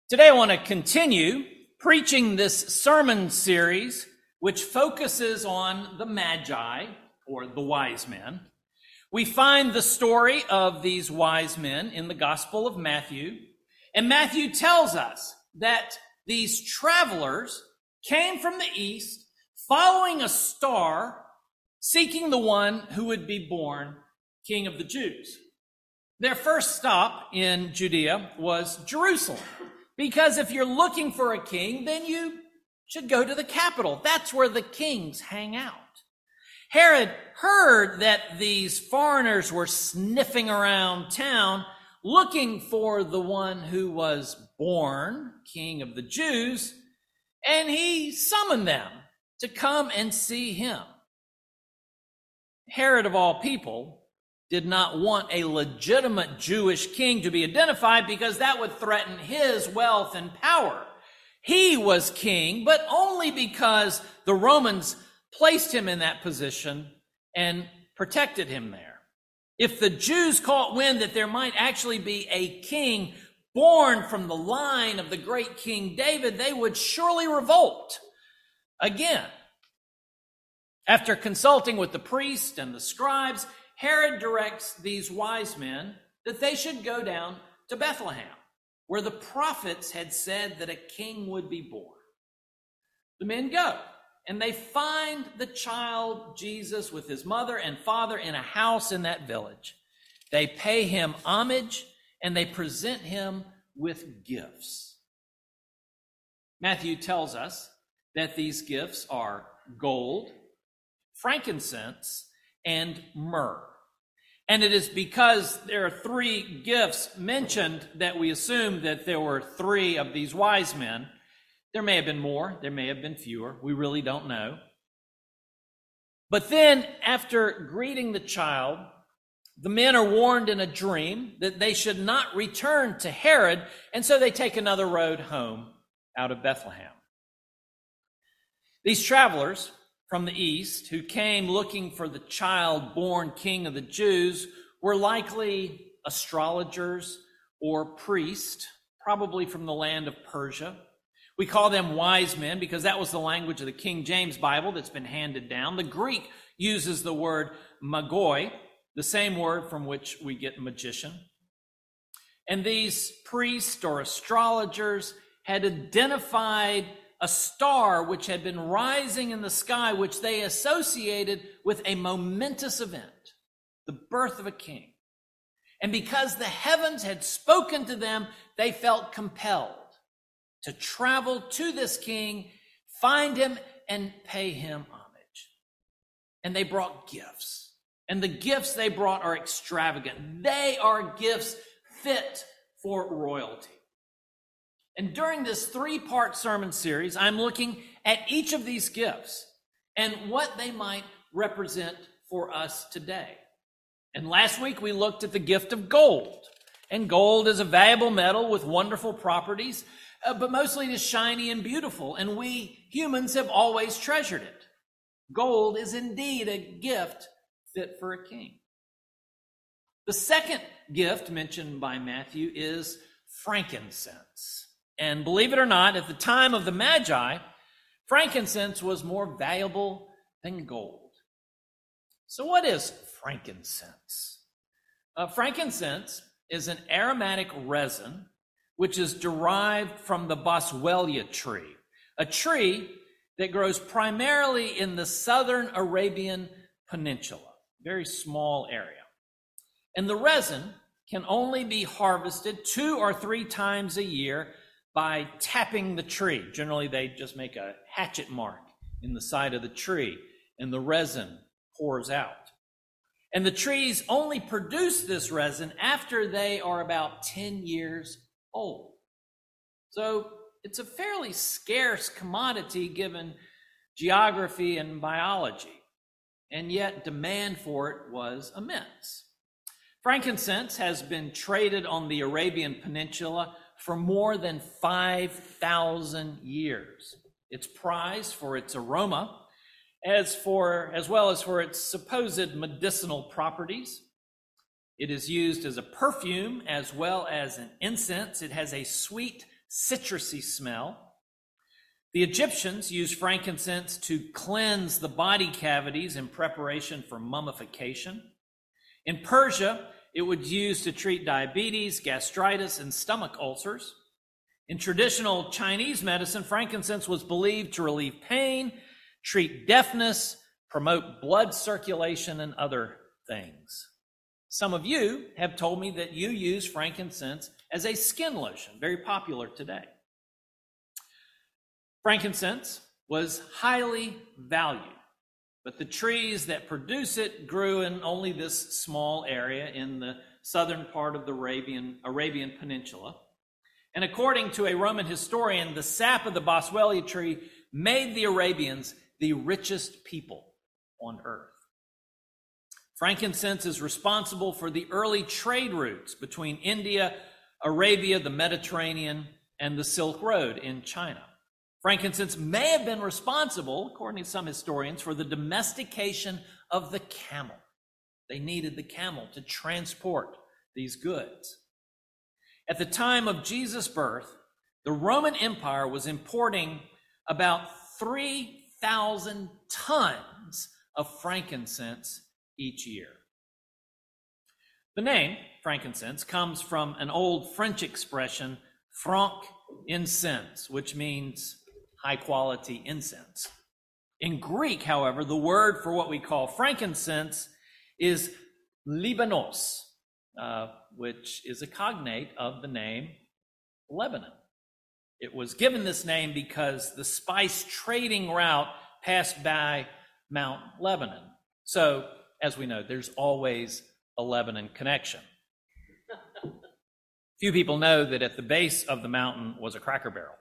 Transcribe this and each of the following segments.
Today I want to continue preaching this sermon series, which focuses on the Magi, or the wise men. We find the story of these wise men in the Gospel of Matthew, and Matthew tells us that these travelers came from the east, following a star, seeking the one who would be born King of the Jews. Their first stop in Judea was Jerusalem. Because if you're looking for a king, then you should go to the capital. That's where the kings hang out. Herod heard that these foreigners were sniffing around town looking for the one who was born King of the Jews, and he summoned them to come and see him. Herod, of all people, did not want a legitimate Jewish king to be identified because that would threaten his wealth and power. He was king, but only because the Romans placed him in that position and protected him there. If the Jews caught wind that there might actually be a king born from the line of the great King David, they would surely revolt again. After consulting with the priests and the scribes, Herod directs these wise men that they should go down to Bethlehem, where the prophets had said that a king would be born. The men go, and they find the child Jesus with his mother and father in a house in that village. They pay him homage, and they present him with gifts. Matthew tells us that these gifts are gold, frankincense, and myrrh. And it is because there are three gifts mentioned that we assume that there were three of these wise men. There may have been more, there may have been fewer. We really don't know. But then, after greeting the child, the men are warned in a dream that they should not return to Herod, and so they take another road home out of Bethlehem. These travelers from the east, who came looking for the child born King of the Jews, were likely astrologers or priests, probably from the land of Persia. We call them wise men because that was the language of the King James Bible that's been handed down. The Greek uses the word magoi, the same word from which we get magician. And these priests or astrologers had identified a star which had been rising in the sky, which they associated with a momentous event, the birth of a king. And because the heavens had spoken to them, they felt compelled to travel to this king, find him, and pay him homage. And they brought gifts. And the gifts they brought are extravagant. They are gifts fit for royalty. And during this three-part sermon series, I'm looking at each of these gifts and what they might represent for us today. And last week, we looked at the gift of gold. And gold is a valuable metal with wonderful properties, but mostly it is shiny and beautiful, and we humans have always treasured it. Gold is indeed a gift fit for a king. The second gift mentioned by Matthew is frankincense. And believe it or not, at the time of the Magi, frankincense was more valuable than gold. So what is frankincense? Frankincense is an aromatic resin which is derived from the boswellia tree, a tree that grows primarily in the southern Arabian Peninsula, very small area. And the resin can only be harvested 2 or 3 times a year by tapping the tree. Generally, they just make a hatchet mark in the side of the tree, and the resin pours out. And the trees only produce this resin after they are about 10 years old. So it's a fairly scarce commodity given geography and biology, and yet demand for it was immense. Frankincense has been traded on the Arabian Peninsula for more than 5,000 years. It's prized for its aroma, as well as for its supposed medicinal properties. It is used as a perfume as well as an incense. It has a sweet citrusy smell. The Egyptians used frankincense to cleanse the body cavities in preparation for mummification. In Persia, it was used to treat diabetes, gastritis, and stomach ulcers. In traditional Chinese medicine, frankincense was believed to relieve pain, treat deafness, promote blood circulation, and other things. Some of you have told me that you use frankincense as a skin lotion, very popular today. Frankincense was highly valued, but the trees that produce it grew in only this small area in the southern part of the Arabian Peninsula. And according to a Roman historian, the sap of the boswellia tree made the Arabians the richest people on earth. Frankincense is responsible for the early trade routes between India, Arabia, the Mediterranean, and the Silk Road in China. Frankincense may have been responsible, according to some historians, for the domestication of the camel. They needed the camel to transport these goods. At the time of Jesus' birth, the Roman Empire was importing about 3,000 tons of frankincense each year. The name frankincense comes from an old French expression, franc incense, which means high-quality incense. In Greek, however, the word for what we call frankincense is Libanos, which is a cognate of the name Lebanon. It was given this name because the spice trading route passed by Mount Lebanon. So, as we know, there's always a Lebanon connection. Few people know that at the base of the mountain was a Cracker Barrel.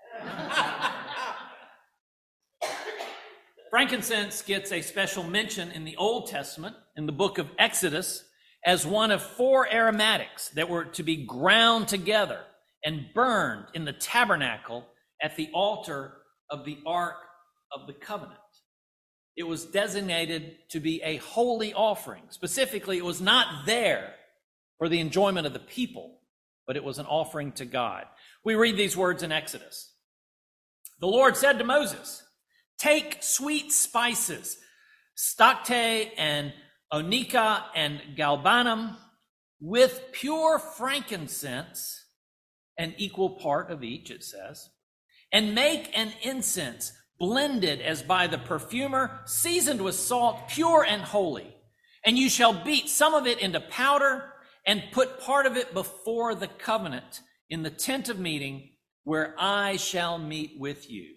Frankincense gets a special mention in the Old Testament, in the book of Exodus, as one of 4 aromatics that were to be ground together and burned in the tabernacle at the altar of the Ark of the Covenant. It was designated to be a holy offering. Specifically, it was not there for the enjoyment of the people, but it was an offering to God. We read these words in Exodus. The Lord said to Moses, "Take sweet spices, stacte and onycha and galbanum, with pure frankincense, an equal part of each," it says, "and make an incense blended as by the perfumer, seasoned with salt, pure and holy. And you shall beat some of it into powder and put part of it before the covenant in the tent of meeting, where I shall meet with you.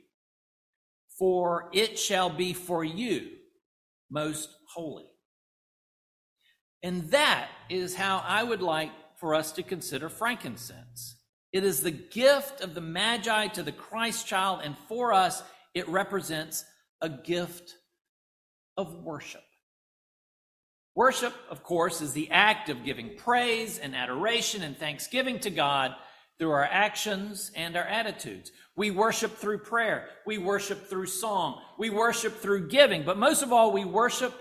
For it shall be for you most holy." And that is how I would like for us to consider frankincense. It is the gift of the Magi to the Christ child, and for us, it represents a gift of worship. Worship, of course, is the act of giving praise and adoration and thanksgiving to God through our actions and our attitudes. We worship through prayer. We worship through song. We worship through giving. But most of all, we worship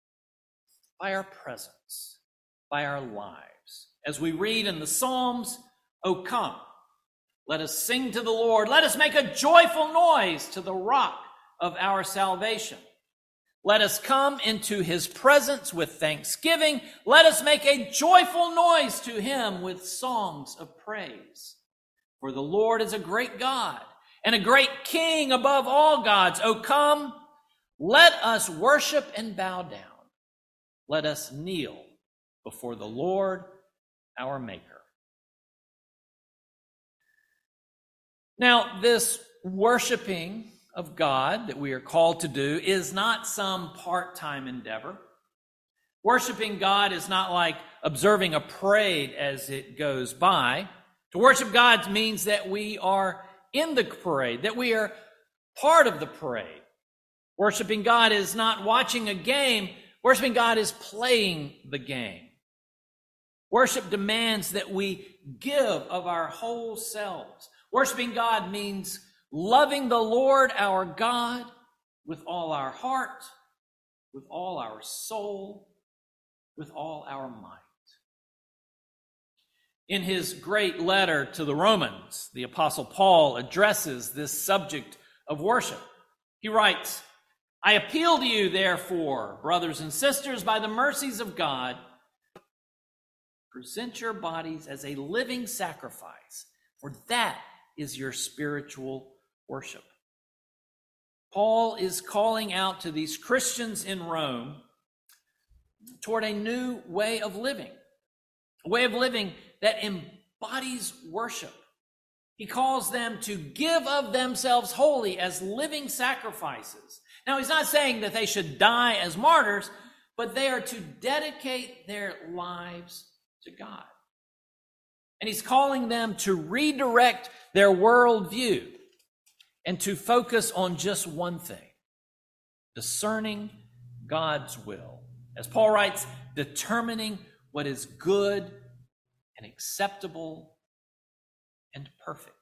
by our presence, by our lives. As we read in the Psalms, "O come, let us sing to the Lord. Let us make a joyful noise to the rock of our salvation. Let us come into his presence with thanksgiving. Let us make a joyful noise to him with songs of praise. For the Lord is a great God and a great King above all gods. O come, let us worship and bow down. Let us kneel before the Lord, our Maker." Now, this worshiping of God that we are called to do is not some part-time endeavor. Worshiping God is not like observing a parade as it goes by. To worship God means that we are in the parade, that we are part of the parade. Worshiping God is not watching a game. Worshiping God is playing the game. Worship demands that we give of our whole selves. Worshiping God means loving the Lord our God with all our heart, with all our soul, with all our might. In his great letter to the Romans, the Apostle Paul addresses this subject of worship. He writes, "I appeal to you, therefore, brothers and sisters, by the mercies of God, present your bodies as a living sacrifice, for that is your spiritual worship." Paul is calling out to these Christians in Rome toward a new way of living, a way of living that embodies worship. He calls them to give of themselves wholly as living sacrifices. Now, he's not saying that they should die as martyrs, but they are to dedicate their lives to God. And he's calling them to redirect their worldview and to focus on just one thing: discerning God's will. As Paul writes, determining what is good and acceptable and perfect.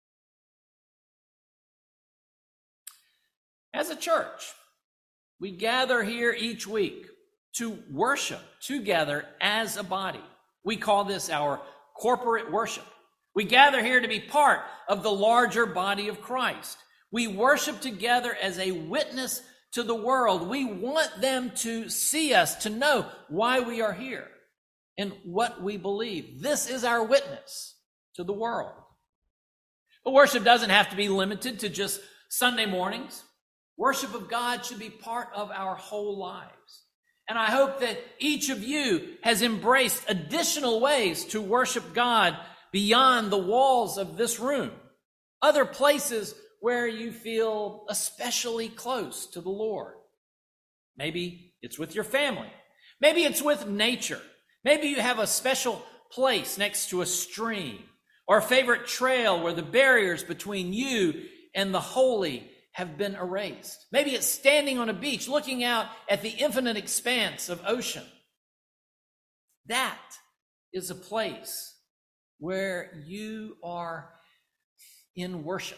As a church, we gather here each week to worship together as a body. We call this our corporate worship. We gather here to be part of the larger body of Christ. We worship together as a witness to the world. We want them to see us, to know why we are here and what we believe. This is our witness to the world. But worship doesn't have to be limited to just Sunday mornings. Worship of God should be part of our whole lives. And I hope that each of you has embraced additional ways to worship God beyond the walls of this room, other places where you feel especially close to the Lord. Maybe it's with your family. Maybe it's with nature. Maybe you have a special place next to a stream or a favorite trail where the barriers between you and the holy have been erased. Maybe it's standing on a beach looking out at the infinite expanse of ocean. That is a place where you are in worship.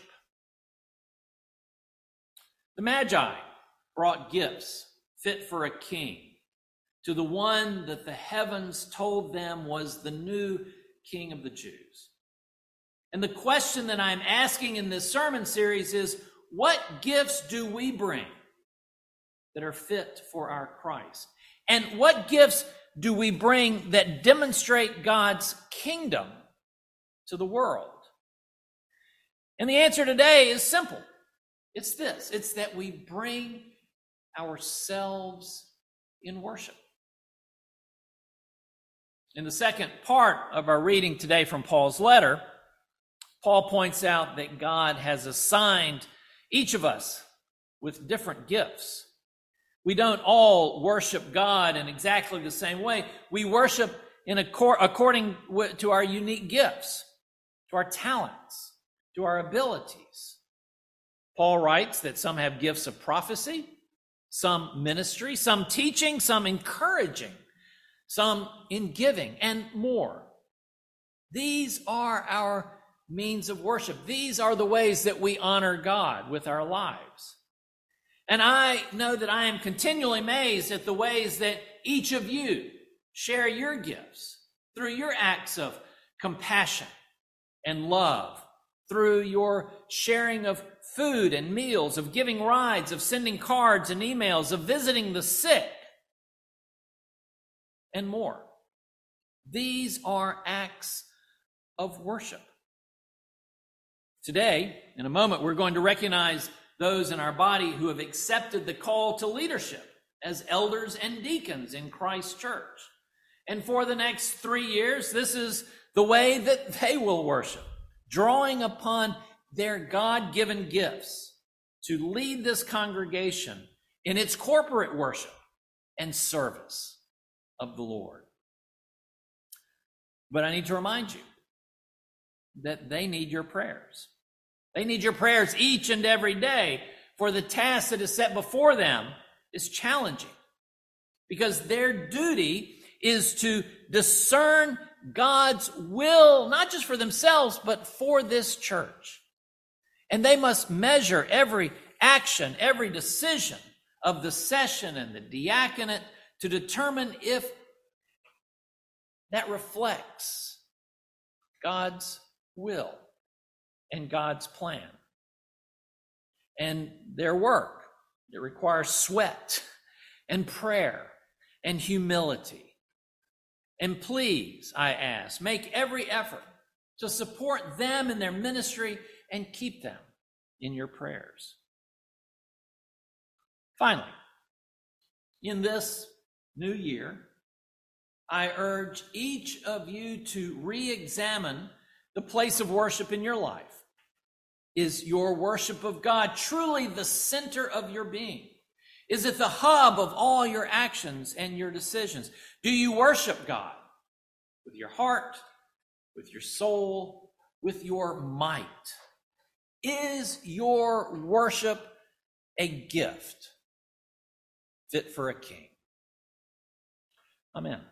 The Magi brought gifts fit for a king to the one that the heavens told them was the new King of the Jews. And the question that I'm asking in this sermon series is, what gifts do we bring that are fit for our Christ? And what gifts do we bring that demonstrate God's kingdom to the world? And the answer today is simple. It's this. It's that we bring ourselves in worship. In the second part of our reading today from Paul's letter, Paul points out that God has assigned each of us with different gifts. We don't all worship God in exactly the same way. We worship according to our unique gifts, to our talents, to our abilities. Paul writes that some have gifts of prophecy, some ministry, some teaching, some encouraging, some in giving, and more. These are our means of worship. These are the ways that we honor God with our lives. And I know that I am continually amazed at the ways that each of you share your gifts through your acts of compassion and love, through your sharing of food and meals, of giving rides, of sending cards and emails, of visiting the sick, and more. These are acts of worship. Today, in a moment, we're going to recognize those in our body who have accepted the call to leadership as elders and deacons in Christ's church. And for the next 3 years, this is the way that they will worship, drawing upon their God-given gifts to lead this congregation in its corporate worship and service of the Lord. But I need to remind you that they need your prayers. They need your prayers each and every day, for the task that is set before them is challenging, because their duty is to discern God's will, not just for themselves, but for this church. And they must measure every action, every decision of the session and the diaconate to determine if that reflects God's will and God's plan. And their work, it requires sweat and prayer and humility. And please, I ask, make every effort to support them in their ministry and keep them in your prayers. Finally, in this new year, I urge each of you to re-examine the place of worship in your life. Is your worship of God truly the center of your being? Is it the hub of all your actions and your decisions? Do you worship God with your heart, with your soul, with your might? Is your worship a gift fit for a king? Amen.